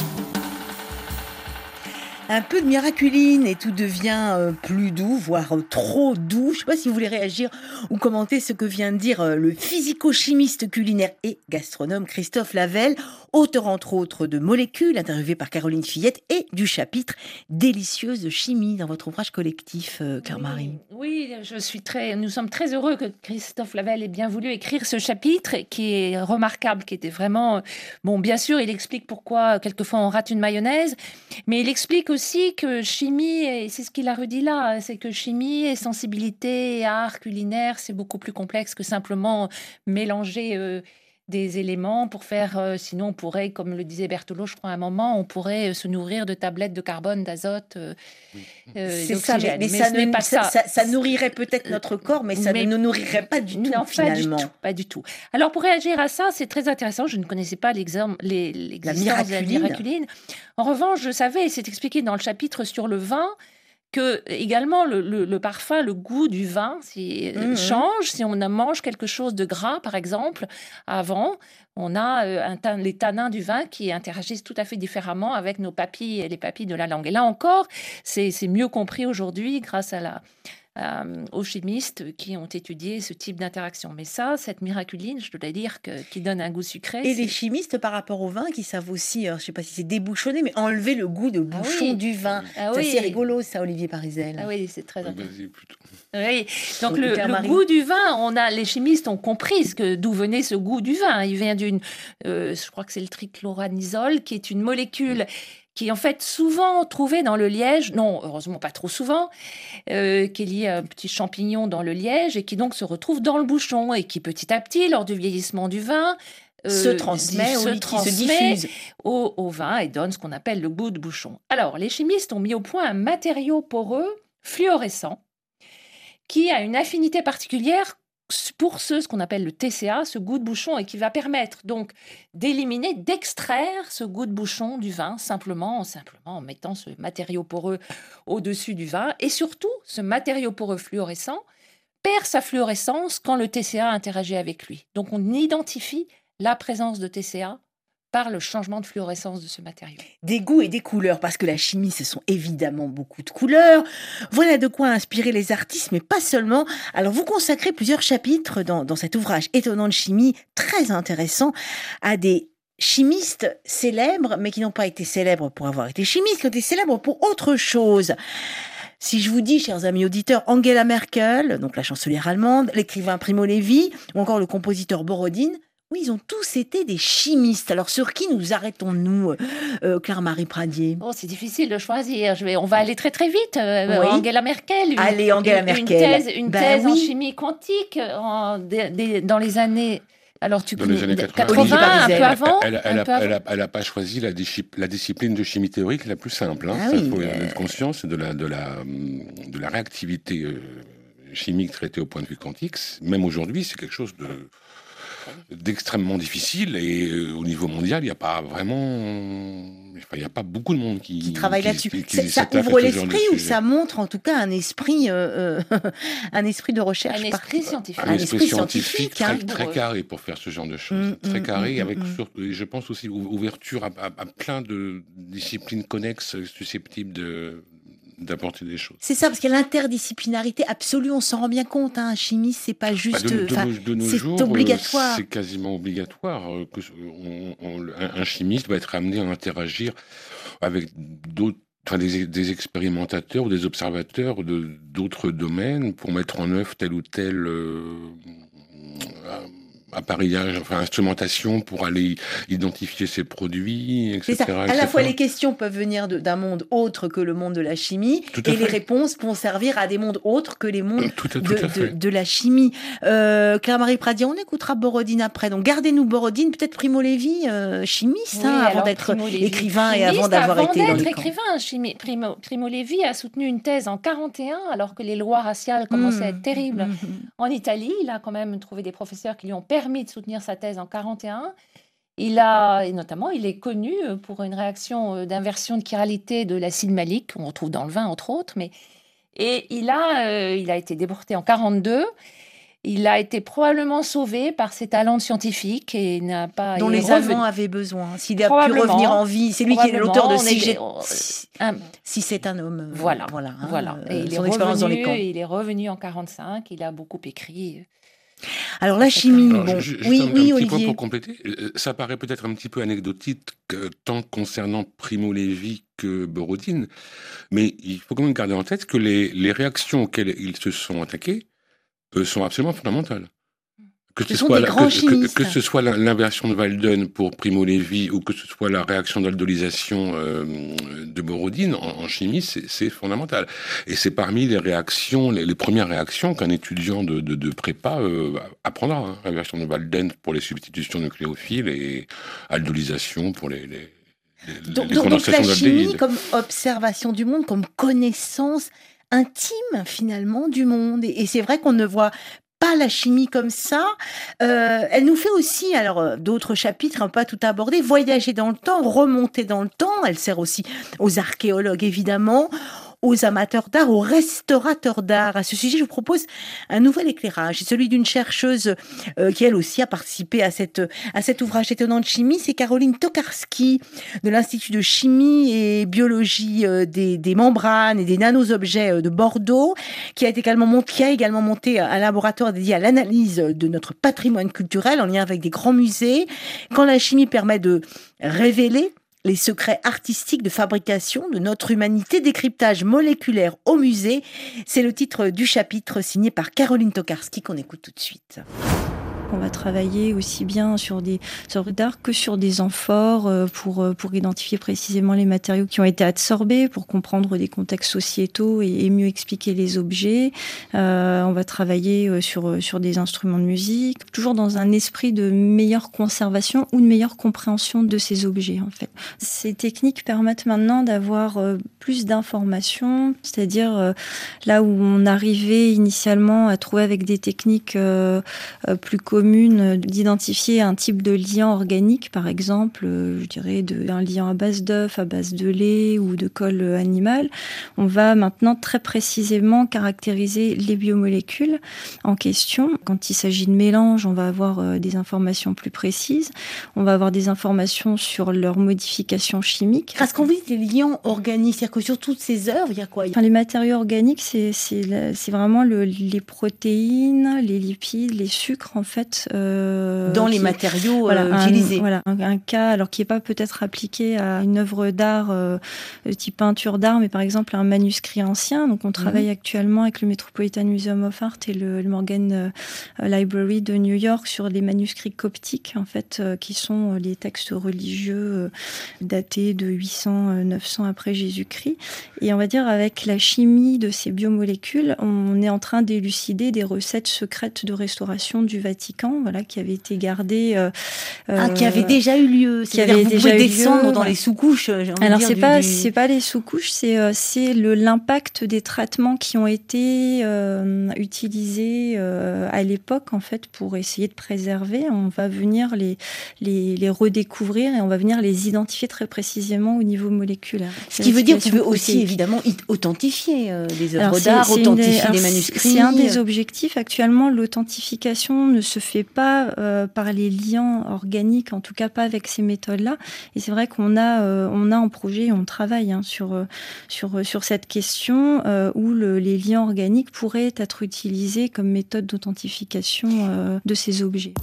Un peu de miraculine et tout devient euh, plus doux, voire euh, trop doux. Je ne sais pas si vous voulez réagir ou commenter ce que vient de dire euh, le physico-chimiste culinaire et gastronome Christophe Lavelle, auteur entre autres de Molécules, interviewé par Caroline Fillette, et du chapitre Délicieuse chimie dans votre ouvrage collectif, euh, Claire-Marie. Oui, oui, je suis très, nous sommes très heureux que Christophe Lavelle ait bien voulu écrire ce chapitre qui est remarquable, qui était vraiment... Bon, bien sûr, il explique pourquoi quelquefois on rate une mayonnaise, mais il explique aussi que chimie, et c'est ce qu'il a redit là, c'est que chimie et sensibilité et art culinaire, c'est beaucoup plus complexe que simplement mélanger euh, des éléments pour faire, euh, sinon on pourrait, comme le disait Berthelot, je crois à un moment, on pourrait euh, se nourrir de tablettes de carbone, d'azote, euh, euh, c'est ça, mais, mais, mais ça, ce n'est ne, pas ça, ça. ça. Ça nourrirait peut-être notre corps, mais ça mais, ne nous nourrirait pas du tout, non, finalement. Pas du tout, pas du tout. Alors, pour réagir à ça, c'est très intéressant. Je ne connaissais pas l'existence la miraculine. de la miraculine. En revanche, je savais, et c'est expliqué dans le chapitre sur le vin, que également le, le, le parfum, le goût du vin si, mmh. change. Si on mange quelque chose de gras, par exemple, avant, on a euh, un, les tanins du vin qui interagissent tout à fait différemment avec nos papilles et les papilles de la langue. Et là encore, c'est, c'est mieux compris aujourd'hui grâce à la, euh, aux chimistes qui ont étudié ce type d'interaction. Mais ça, cette miraculine, je dois dire, que, qui donne un goût sucré. Et c'est... les chimistes, par rapport au vin, qui savent aussi, alors, je ne sais pas si c'est débouchonner, mais enlever le goût de bouchon ah oui. du vin. Ah c'est oui. assez rigolo, ça, Olivier Parizel. Ah oui, c'est très important. Vas-y, plutôt. Oui. Donc, Donc, le, Claire le Marie. goût du vin, on a, les chimistes ont compris ce que, d'où venait ce goût du vin. Il vient d'une, euh, je crois que c'est le trichloranisol, qui est une molécule qui est en fait souvent trouvée dans le liège, non, heureusement pas trop souvent, euh, qui est liée à un petit champignon dans le liège et qui donc se retrouve dans le bouchon et qui petit à petit, lors du vieillissement du vin, euh, se transmet, se, au, transmet se diffuse au, au vin et donne ce qu'on appelle le goût de bouchon. Alors, les chimistes ont mis au point un matériau poreux fluorescent qui a une affinité particulière pour ce, ce qu'on appelle le T C A, ce goût de bouchon, et qui va permettre donc d'éliminer, d'extraire ce goût de bouchon du vin, simplement, simplement en mettant ce matériau poreux au-dessus du vin. Et surtout, ce matériau poreux fluorescent perd sa fluorescence quand le T C A interagit avec lui. Donc on identifie la présence de T C A par le changement de fluorescence de ce matériau. des goûts et des couleurs, parce que la chimie, ce sont évidemment beaucoup de couleurs. Voilà de quoi inspirer les artistes, mais pas seulement. Alors, vous consacrez plusieurs chapitres dans, dans cet ouvrage étonnant de chimie, très intéressant, à des chimistes célèbres, mais qui n'ont pas été célèbres pour avoir été chimistes, qui ont été célèbres pour autre chose. Si je vous dis, chers amis auditeurs, Angela Merkel, donc la chancelière allemande, l'écrivain Primo Levi, ou encore le compositeur Borodine, oui, ils ont tous été des chimistes. Alors, sur qui nous arrêtons-nous, euh, Claire-Marie Pradier? Oh, c'est difficile de choisir. Je vais, on va aller très très vite. Euh, Oui. Angela Merkel. Une, Allez, Angela une, Merkel. Une thèse, une Ben thèse en oui. chimie quantique en, des- des- dans les années. Alors, tu Dans les années quatre-vingts. Olivier quatre-vingts, un Parizel. peu avant. Elle, elle, un a, peu avant. elle, a, elle a pas choisi la, disci- la discipline de chimie théorique la plus simple. Hein. Ah Ça, oui, faut en euh. être conscient, c'est de la, de la, hum, de la réactivité euh, chimique traitée au point de vue quantique. Même aujourd'hui, c'est quelque chose de d'extrêmement difficile, et euh, au niveau mondial, il n'y a pas vraiment, enfin, il n'y a pas beaucoup de monde qui, qui travaille qui- là-dessus. qui- qui C'est- ça s'attaque à ouvre ce genre de l'esprit ou sujet. ça montre en tout cas un esprit, euh, euh, un esprit de recherche, Un esprit parti- scientifique. Un esprit scientifique très, hein. très carré pour faire ce genre de choses, Mm, très mm, carré, mm, avec mm. surtout, et je pense aussi ou- ouverture à, à- à plein de disciplines connexes susceptibles de d'apporter des choses. C'est ça, parce qu'il y a l'interdisciplinarité absolue, on s'en rend bien compte. Hein. Chimie, c'est pas Bah, juste, de, de enfin, nos, de nos c'est jours, euh, obligatoire. c'est quasiment obligatoire euh, que ce- on- on- un, un chimiste va être amené à interagir avec d'autres, enfin, des, des expérimentateurs ou des observateurs de d'autres domaines pour mettre en œuvre tel ou tel euh, appareillage, enfin instrumentation pour aller identifier ces produits, et cetera. C'est ça. À et la cetera. fois, les questions peuvent venir de- d'un monde autre que le monde de la chimie, Tout à et les fait. réponses vont servir à des mondes autres que les mondes Tout à- tout de, à de- fait. de la chimie. Euh, Claire-Marie Pradier, on écoutera Borodine après. Donc, gardez-nous Borodine, peut-être Primo Levi, euh, chimiste, Oui, hein, avant alors, d'être Primo Levi, écrivain et chimiste, avant d'avoir avant été dans d'être les camps. écrivain, chimie, Primo, Primo Levi a soutenu une thèse en quarante et un, alors que les lois raciales commençaient à être terribles. Mmh. En Italie, il a quand même trouvé des professeurs qui lui ont permis de soutenir sa thèse en quarante et un. Il a, et notamment, il est connu pour une réaction d'inversion de chiralité de l'acide malique, qu'on retrouve dans le vin, entre autres. Mais, et il a, euh, il a été déporté en quarante-deux. Il a été probablement sauvé par ses talents scientifiques et n'a pas. Dont il est les revenu- Allemands avaient besoin. S'il a pu Probablement. revenir en vie, c'est lui qui est Probablement, l'auteur de on Si, est- j'ai- on- si, un- si c'est un homme. euh, Voilà, voilà. hein, voilà. euh, Et il est son expérience dans les revenu, camps. il est revenu en quarante-cinq. Il a beaucoup écrit. Alors la chimie, Alors, bon, ju- juste oui, un, un oui, petit point Olivier. pour compléter. Euh, Ça paraît peut-être un petit peu anecdotique, euh, tant concernant Primo Levi que Borodine, mais il faut quand même garder en tête que les, les réactions auxquelles ils se sont attaqués euh, sont absolument fondamentales. Que Ce sont des la- grands que, chimistes. que, que ce soit la- l'inversion de Walden pour Primo Levi ou que ce soit la réaction d'aldolisation euh, de Borodine en, en chimie, c'est c'est fondamental. Et c'est parmi les réactions, les, les premières réactions qu'un étudiant de, de, de prépa euh, apprendra. Hein. Réaction de Walden pour les substitutions nucléophiles et aldolisation pour les, les, les, Donc, les donc- donc condensations la chimie d'aldéhyde. comme observation du monde, comme connaissance intime finalement du monde. Et, et c'est vrai qu'on ne voit pas la chimie comme ça. Euh, elle nous fait aussi, alors euh, d'autres chapitres, hein, pas tout abordé, voyager dans le temps, remonter dans le temps. Elle sert aussi aux archéologues évidemment. aux amateurs d'art, aux restaurateurs d'art. À ce sujet, je vous propose un nouvel éclairage, c'est celui d'une chercheuse euh, qui elle aussi a participé à, cette, à cet ouvrage étonnant de chimie. C'est Caroline Tokarski de l'Institut de chimie et biologie euh, des, des membranes et des nanoobjets euh, de Bordeaux, qui a également monté, qui a également monté un laboratoire dédié à l'analyse de notre patrimoine culturel en lien avec des grands musées. Quand la chimie permet de révéler les secrets artistiques de fabrication de notre humanité, décryptage moléculaire au musée. C'est le titre du chapitre signé par Caroline Tokarski qu'on écoute tout de suite. On va travailler aussi bien sur des œuvres d'art que sur des amphores pour, pour identifier précisément les matériaux qui ont été absorbés, pour comprendre des contextes sociétaux et, et mieux expliquer les objets. Euh, on va travailler sur, sur des instruments de musique, toujours dans un esprit de meilleure conservation ou de meilleure compréhension de ces objets, en fait. Ces techniques permettent maintenant d'avoir plus d'informations, c'est-à-dire euh, là où on arrivait initialement à trouver avec des techniques euh, plus communes, d'identifier un type de lien organique, par exemple, je dirais de, un lien à base d'œuf, à base de lait ou de colle animale. On va maintenant très précisément caractériser les biomolécules en question. Quand il s'agit de mélange, on va avoir des informations plus précises. On va avoir des informations sur leur modification chimique. Parce qu'on dit des liens organiques, c'est-à-dire que sur toutes ces œuvres, il y a quoi? Enfin, les matériaux organiques, c'est, c'est, c'est vraiment le, les protéines, les lipides, les sucres, en fait. Euh, dans qui, les matériaux voilà, euh, un, utilisés. Voilà, un, un cas, alors qui n'est pas peut-être appliqué à une œuvre d'art, euh, type peinture d'art, mais par exemple un manuscrit ancien. Donc on travaille mmh. actuellement avec le Metropolitan Museum of Art et le, le Morgan euh, Library de New York sur des manuscrits coptiques, en fait, euh, qui sont les textes religieux euh, datés de huit cents à neuf cents après Jésus-Christ. Et on va dire avec la chimie de ces biomolécules, on est en train d'élucider des recettes secrètes de restauration du Vatican. Voilà, qui avait été gardé, euh, ah, qui avait déjà eu lieu. Qui avait vous déjà pouvez eu descendre lieu, dans ouais. les sous-couches. Alors dire, c'est du, pas du... c'est pas les sous-couches, c'est euh, c'est le l'impact des traitements qui ont été euh, utilisés euh, à l'époque, en fait, pour essayer de préserver. On va venir les les les redécouvrir et on va venir les identifier très précisément au niveau moléculaire. Ce qui veut dire que vous pouvez aussi évidemment authentifier euh, des œuvres alors, d'art, c'est, c'est authentifier des, des alors, manuscrits. C'est un des objectifs. Actuellement, l'authentification ne se fait pas euh, par les liens organiques, en tout cas pas avec ces méthodes-là. Et c'est vrai qu'on a, euh, on a en projet, on travaille hein, sur, euh, sur, sur cette question euh, où le, les liens organiques pourraient être utilisés comme méthode d'authentification euh, de ces objets.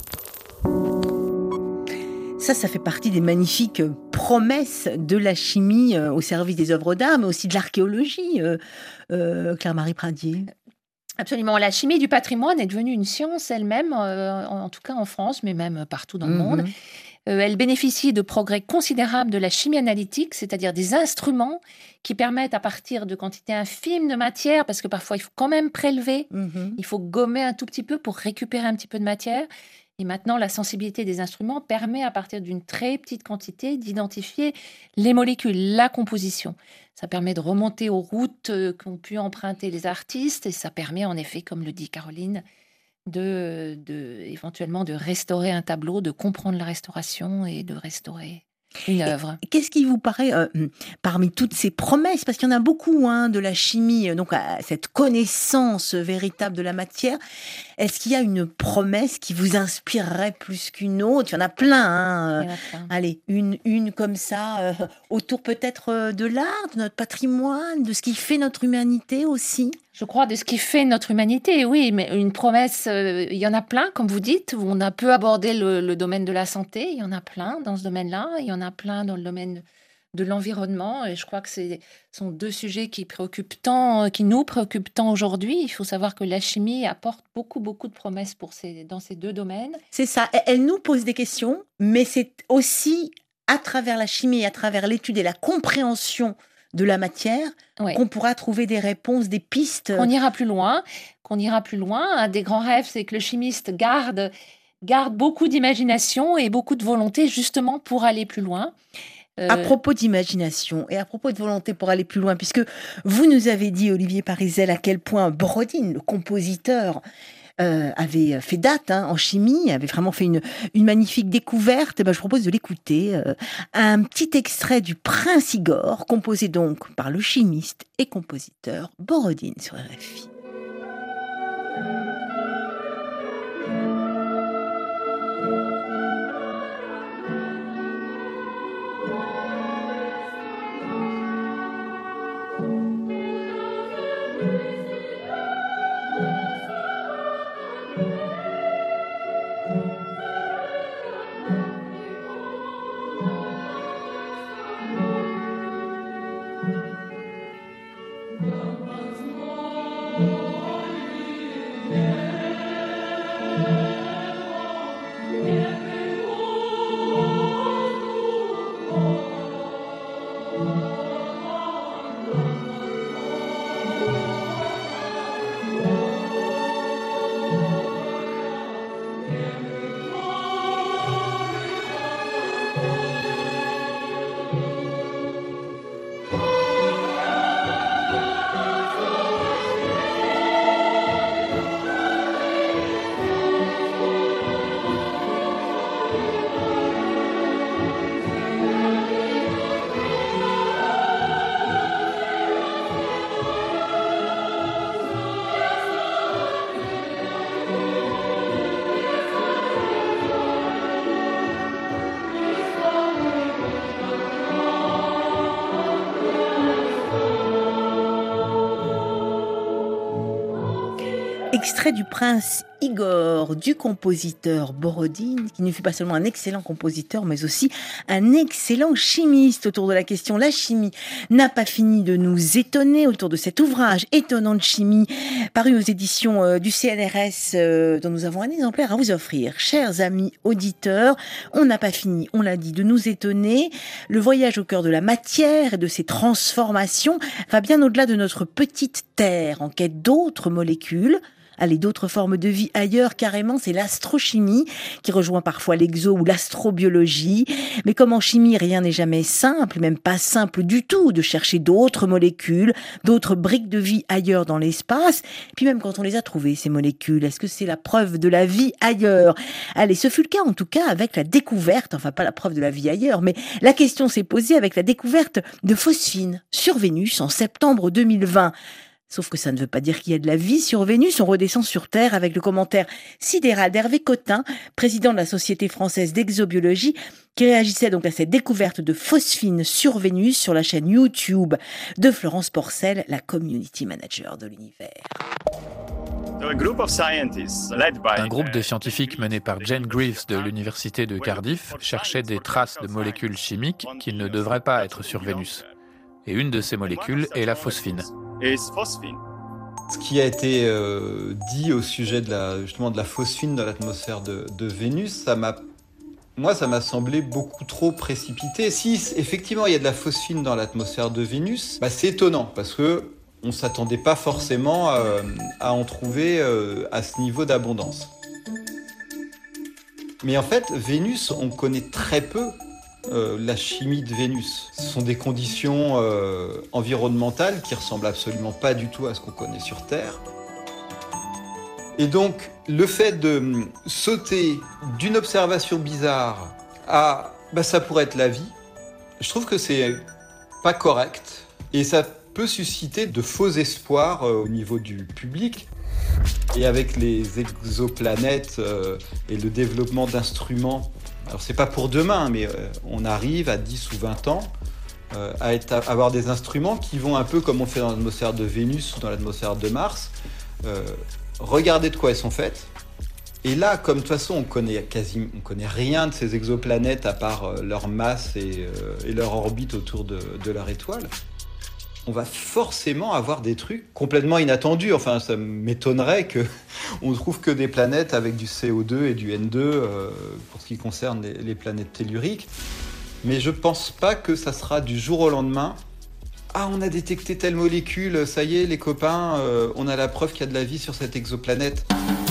Ça, ça fait partie des magnifiques promesses de la chimie euh, au service des œuvres d'art, mais aussi de l'archéologie, euh, euh, Claire-Marie Pradier. Absolument. La chimie du patrimoine est devenue une science elle-même, euh, en tout cas en France, mais même partout dans le Mmh. monde. Euh, elle bénéficie de progrès considérables de la chimie analytique, c'est-à-dire des instruments qui permettent, à partir de quantités infimes de matière, parce que parfois il faut quand même prélever, Mmh. il faut gommer un tout petit peu pour récupérer un petit peu de matière. Et maintenant, la sensibilité des instruments permet, à partir d'une très petite quantité, d'identifier les molécules, la composition. Ça permet de remonter aux routes qu'ont pu emprunter les artistes et ça permet, en effet, comme le dit Caroline, de, de, éventuellement de restaurer un tableau, de comprendre la restauration et de restaurer une œuvre. Et qu'est-ce qui vous paraît, euh, parmi toutes ces promesses, parce qu'il y en a beaucoup hein, de la chimie, donc à cette connaissance véritable de la matière, est-ce qu'il y a une promesse qui vous inspirerait plus qu'une autre? Il y en a plein. Hein. Il y en a plein. Allez, une, une comme ça, euh, autour peut-être de l'art, de notre patrimoine, de ce qui fait notre humanité aussi. Je crois de ce qui fait notre humanité, oui, mais une promesse, euh, il y en a plein, comme vous dites, où on a peu abordé le, le domaine de la santé, il y en a plein dans ce domaine-là, il y en a plein dans le domaine de l'environnement, et je crois que ce sont deux sujets qui préoccupent tant, qui nous préoccupent tant aujourd'hui. Il faut savoir que la chimie apporte beaucoup, beaucoup de promesses pour ces, dans ces deux domaines. C'est ça, elle nous pose des questions, mais c'est aussi à travers la chimie, à travers l'étude et la compréhension de la matière, ouais. qu'on pourra trouver des réponses, des pistes. Qu'on ira plus loin, qu'on ira plus loin. Un des grands rêves, c'est que le chimiste garde, garde beaucoup d'imagination et beaucoup de volonté, justement, pour aller plus loin. Euh... À propos d'imagination et à propos de volonté pour aller plus loin, puisque vous nous avez dit, Olivier Parisel, à quel point Brodin, le compositeur, euh, avait fait date hein, en chimie, avait vraiment fait une, une magnifique découverte. Et ben, je propose de l'écouter. Euh, un petit extrait du Prince Igor, composé donc par le chimiste et compositeur Borodine sur R F I. Extrait du Prince Igor, du compositeur Borodine, qui ne fut pas seulement un excellent compositeur, mais aussi un excellent chimiste. Autour de la question, la chimie n'a pas fini de nous étonner autour de cet ouvrage étonnant de chimie, paru aux éditions euh, du C N R S, euh, dont nous avons un exemplaire à vous offrir. Chers amis auditeurs, on n'a pas fini, on l'a dit, de nous étonner. Le voyage au cœur de la matière et de ses transformations va bien au-delà de notre petite Terre, en quête d'autres molécules. Allez, d'autres formes de vie ailleurs, carrément, c'est l'astrochimie qui rejoint parfois l'exo ou l'astrobiologie. Mais comme en chimie, rien n'est jamais simple, même pas simple du tout de chercher d'autres molécules, d'autres briques de vie ailleurs dans l'espace. Puis même quand on les a trouvées, ces molécules, est-ce que c'est la preuve de la vie ailleurs? Allez, ce fut le cas en tout cas avec la découverte, enfin pas la preuve de la vie ailleurs, mais la question s'est posée avec la découverte de phosphine sur Vénus en septembre deux mille vingt. Sauf que ça ne veut pas dire qu'il y a de la vie sur Vénus. On redescend sur Terre avec le commentaire sidéral d'Hervé Cotin, président de la Société française d'exobiologie, qui réagissait donc à cette découverte de phosphine sur Vénus sur la chaîne YouTube de Florence Porcel, la community manager de l'univers. Un groupe de scientifiques mené par Jane Greaves de l'université de Cardiff cherchait des traces de molécules chimiques qui ne devraient pas être sur Vénus. Et une de ces molécules est la phosphine. Ce qui a été euh, dit au sujet de la, justement de la phosphine dans l'atmosphère de, de Vénus, ça m'a, moi, ça m'a semblé beaucoup trop précipité. Si effectivement il y a de la phosphine dans l'atmosphère de Vénus, bah, c'est étonnant parce que on s'attendait pas forcément euh, à en trouver euh, à ce niveau d'abondance. Mais en fait, Vénus, on connaît très peu. Euh, la chimie de Vénus. Ce sont des conditions euh, environnementales qui ressemblent absolument pas du tout à ce qu'on connaît sur Terre. Et donc, le fait de sauter d'une observation bizarre à bah, ça pourrait être la vie, je trouve que c'est pas correct et ça peut susciter de faux espoirs euh, au niveau du public. Et avec les exoplanètes euh, et le développement d'instruments, alors c'est pas pour demain, mais euh, on arrive à dix ou vingt ans euh, à, être, à avoir des instruments qui vont un peu comme on fait dans l'atmosphère de Vénus ou dans l'atmosphère de Mars, euh, regarder de quoi elles sont faites. Et là, comme de toute façon on connaît quasi, on connaît rien de ces exoplanètes à part euh, leur masse et, euh, et leur orbite autour de, de leur étoile, on va forcément avoir des trucs complètement inattendus. Enfin, ça m'étonnerait qu'on ne trouve que des planètes avec du C O deux et du N deux euh, pour ce qui concerne les, les planètes telluriques. Mais je ne pense pas que ça sera du jour au lendemain. Ah, on a détecté telle molécule, ça y est, les copains, euh, on a la preuve qu'il y a de la vie sur cette exoplanète.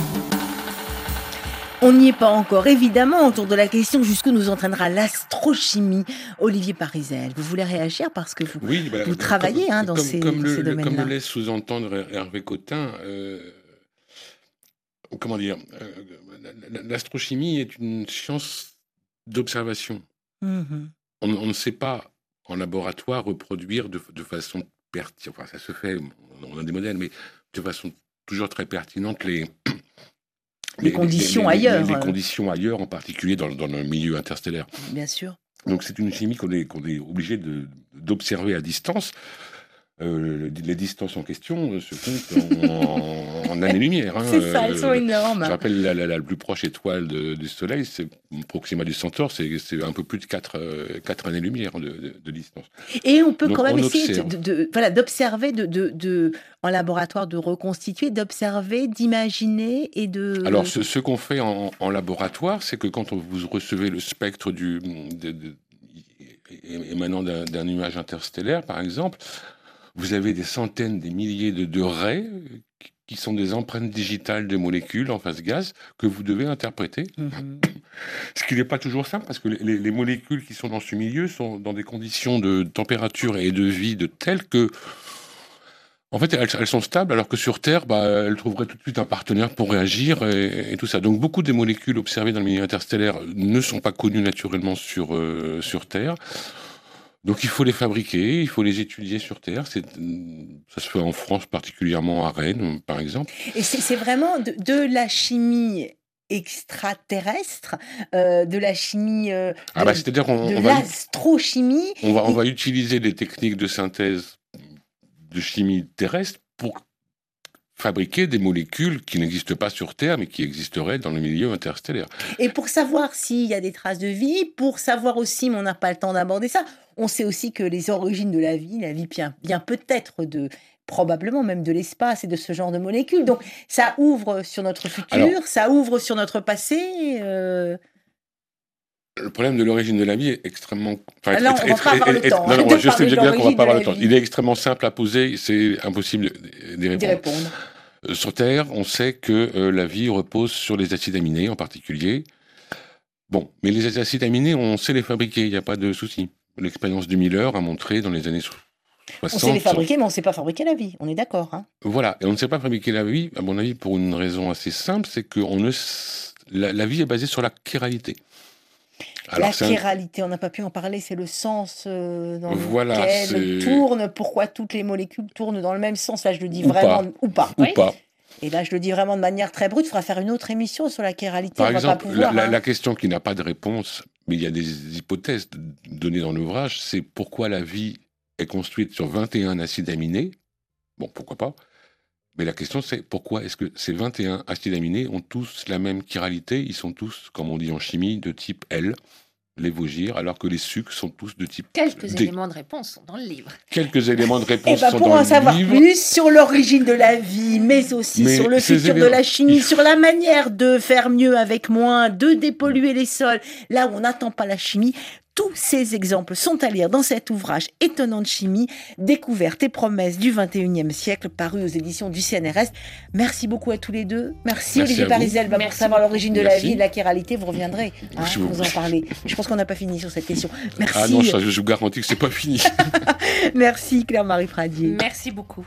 On n'y est pas encore, évidemment, autour de la question jusqu'où nous entraînera l'astrochimie. Olivier Parizel, vous voulez réagir parce que vous, oui, bah, vous travaillez comme, hein, dans, comme, ces, comme dans le, ces domaines-là. Comme le laisse sous-entendre Hervé Cotin, euh, comment dire, euh, l'astrochimie est une science d'observation. Mmh. On, on ne sait pas en laboratoire reproduire de, de façon pertinente, enfin ça se fait, on a des modèles, mais de façon toujours très pertinente les, les, les conditions les, les, ailleurs. Les, les conditions ailleurs, en particulier dans, dans le milieu interstellaire. Bien sûr. Donc c'est une chimie qu'on est, qu'on est obligé de, d'observer à distance. Euh, les distances en question se comptent en, en années-lumière. Hein. C'est ça, elles sont énormes. Je rappelle, la, la, la plus proche étoile de, du Soleil, c'est Proxima du Centaure, c'est, c'est un peu plus de quatre années-lumière de, de, de distance. Et on peut Donc, quand même essayer observe. de, de, voilà, d'observer, de, de, de, en laboratoire, de reconstituer, d'observer, d'imaginer et de... Alors, ce, ce qu'on fait en, en laboratoire, c'est que quand on, vous recevez le spectre du, de, de, émanant d'un, d'un nuage interstellaire, par exemple, vous avez des centaines, des milliers de, de raies qui sont des empreintes digitales de molécules en phase gaz que vous devez interpréter. Mmh. Ce qui n'est pas toujours simple parce que les, les molécules qui sont dans ce milieu sont dans des conditions de température et de vie de telles que, en fait, elles, elles sont stables alors que sur Terre, bah, elles trouveraient tout de suite un partenaire pour réagir et, et tout ça. Donc beaucoup des molécules observées dans le milieu interstellaire ne sont pas connues naturellement sur, euh, sur Terre. Donc il faut les fabriquer, il faut les étudier sur Terre. C'est, ça se fait en France, particulièrement à Rennes, par exemple. Et c'est, c'est vraiment de, de la chimie extraterrestre, euh, de la chimie, euh, ah bah, c'est-à-dire qu'on, de on l'astrochimie. Va, on, va, on va utiliser des techniques de synthèse de chimie terrestre pour fabriquer des molécules qui n'existent pas sur Terre, mais qui existeraient dans le milieu interstellaire. Et pour savoir s'il y a des traces de vie, pour savoir aussi, mais on n'a pas le temps d'aborder ça, on sait aussi que les origines de la vie, la vie vient, vient peut-être de, probablement même de l'espace et de ce genre de molécules. Donc ça ouvre sur notre futur, Alors, ça ouvre sur notre passé. Euh... Le problème de l'origine de la vie est extrêmement... Enfin, ah non, on ne va pas avoir le temps. Non, non, je sais bien qu'on ne va pas avoir le temps. Il est extrêmement simple à poser, c'est impossible d'y répondre. répondre. Sur Terre, on sait que euh, la vie repose sur les acides aminés en particulier. Bon, mais les acides aminés, on sait les fabriquer, il n'y a pas de souci. L'expérience du Miller a montré dans les années soixante... On sait les fabriquer, mais on ne sait pas fabriquer la vie, on est d'accord. Hein. Voilà, et on ne sait pas fabriquer la vie, à mon avis, pour une raison assez simple, c'est que on ne... la, la vie est basée sur la chiralité. Alors, la chiralité, un... on n'a pas pu en parler, c'est le sens euh, dans voilà, lequel c'est... tourne, pourquoi toutes les molécules tournent dans le même sens. Là, je le dis ou vraiment, pas. ou pas. Ou oui. pas. Et là, je le dis vraiment de manière très brute, il faudra faire une autre émission sur la chiralité. Par on exemple, va pas pouvoir, la, hein. la question qui n'a pas de réponse, mais il y a des hypothèses données dans l'ouvrage, c'est pourquoi la vie est construite sur vingt et un acides aminés. Bon, pourquoi pas. Mais la question, c'est pourquoi est-ce que ces vingt et un acides aminés ont tous la même chiralité? Ils sont tous, comme on dit en chimie, de type L, lévogyre, alors que les sucres sont tous de type Quelques D. éléments de réponse sont dans le livre. Quelques éléments de réponse ben sont dans le livre. Pour en savoir livre. plus sur l'origine de la vie, mais aussi mais sur le futur éléments... de la chimie, sur la manière de faire mieux avec moins, de dépolluer les sols, là où on n'attend pas la chimie. Tous ces exemples sont à lire dans cet ouvrage Étonnante chimie, découvertes et promesses du vingt et unième siècle, paru aux éditions du C N R S. Merci beaucoup à tous les deux. Merci, Merci Olivier Parizel bah, pour savoir l'origine de Merci. la vie, de la chiralité. Vous reviendrez hein, vous en parler. Je pense qu'on n'a pas fini sur cette question. Merci. Ah non, ça, je vous garantis que c'est pas fini. Merci Claire-Marie Pradier. Merci beaucoup.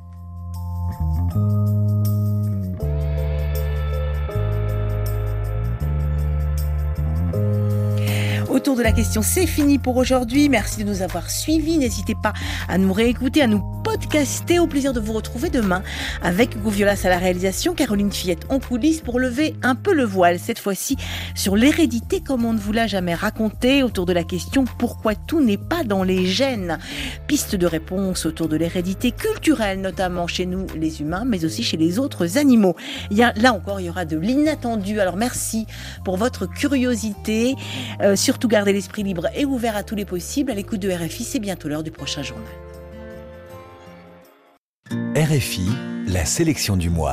Autour de la question, c'est fini pour aujourd'hui. Merci de nous avoir suivis. N'hésitez pas à nous réécouter, à nous podcaster. Au plaisir de vous retrouver demain avec Hugo Violas à la réalisation, Caroline Fillette en coulisses pour lever un peu le voile. Cette fois-ci sur l'hérédité comme on ne vous l'a jamais raconté. Autour de la question, pourquoi tout n'est pas dans les gènes? Piste de réponse autour de l'hérédité culturelle, notamment chez nous les humains, mais aussi chez les autres animaux. Il y a, là encore, il y aura de l'inattendu. Alors merci pour votre curiosité. Euh, surtout gardez l'esprit libre et ouvert à tous les possibles. À l'écoute de R F I, c'est bientôt l'heure du prochain journal. R F I, la sélection du mois.